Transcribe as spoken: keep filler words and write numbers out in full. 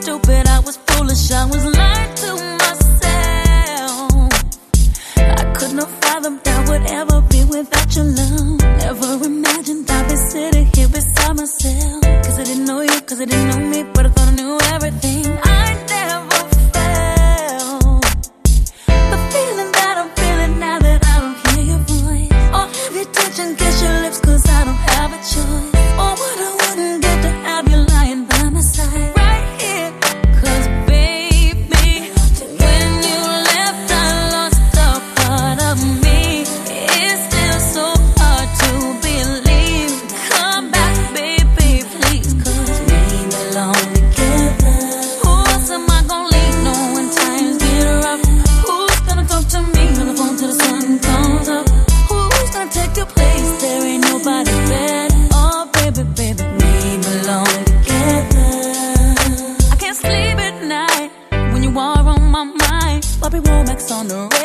stupid, I was foolish, I was lying to myself. I could not fathom that would ever be without your love. Never imagined I'd be sitting here beside myself. Cause I didn't know you, cause I didn't know me, but I thought I knew everything. I never felt the feeling that I'm feeling now that I don't hear your voice, or have you touch and kiss your lips, cause I don't have a choice. Or what I wouldn't get to have you lying by my side right here. Cause baby, when you left I lost a part of me. It's still so hard to believe. Come back baby please, cause we belong together. Who else am I gonna leave no when times get rough? Who's gonna talk to me on the phone till the sun comes up? Who's gonna take your place? There ain't nobody better. Oh baby, baby, we belong together. I can't sleep at night when you are on my mind. Bobby Womack's on the radio.